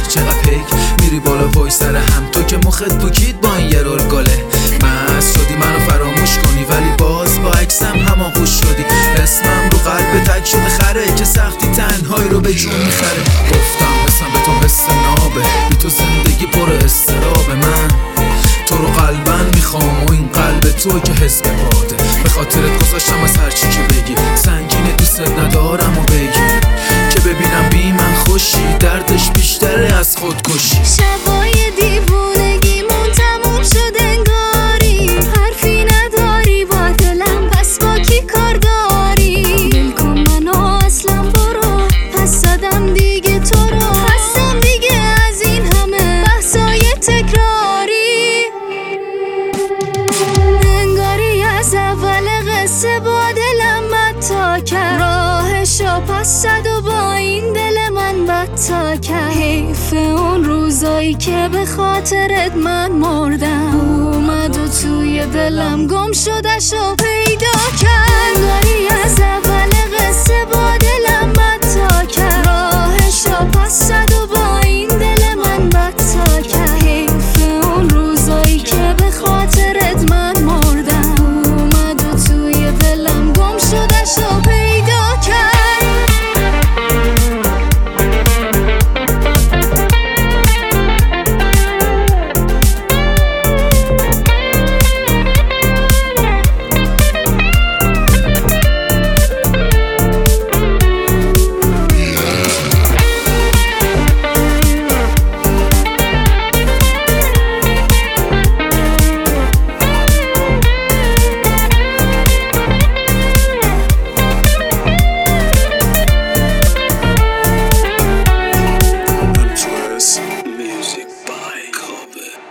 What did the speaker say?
چقدر پیک میری بالا پای سر هم، تو که مخت پوکید با این یه رول گله. مست شدی منو فراموش کنی ولی باز با عکسم هماغوش شدی. اسمم رو قلب تک شده خره که سختی تنهایی رو به جون میخره. گفتم حسم به تو حس نابه، بی تو زندگی پر استرابه. من تو رو قلبن میخوام و این قلب تو که حس بباده. به خاطرت گذاشتم از هرچی که بگی، سنگینه دوست ندارم و بگی که ببینم بی من خوشی، دردش بیشتره از خودکشی. شبای دیوونگیمون تموم شد انگاری، حرفی نداری با دلم پس با کی کار داری؟ دل کن منو اصلا برو، پس زدم دیگه تو رو. خستم دیگه از این همه بحثای تکراری، انگاری از اول قصه با دلم متا کرد. راهشو پس زد و با این دل من بدتا کرد. حیف اون روزایی که به خاطرت من مردم، اومد و توی دلم گم شدشو پیدا کرد. انگاری از اول قصه با دلم متا کرد. راهشو پس زد و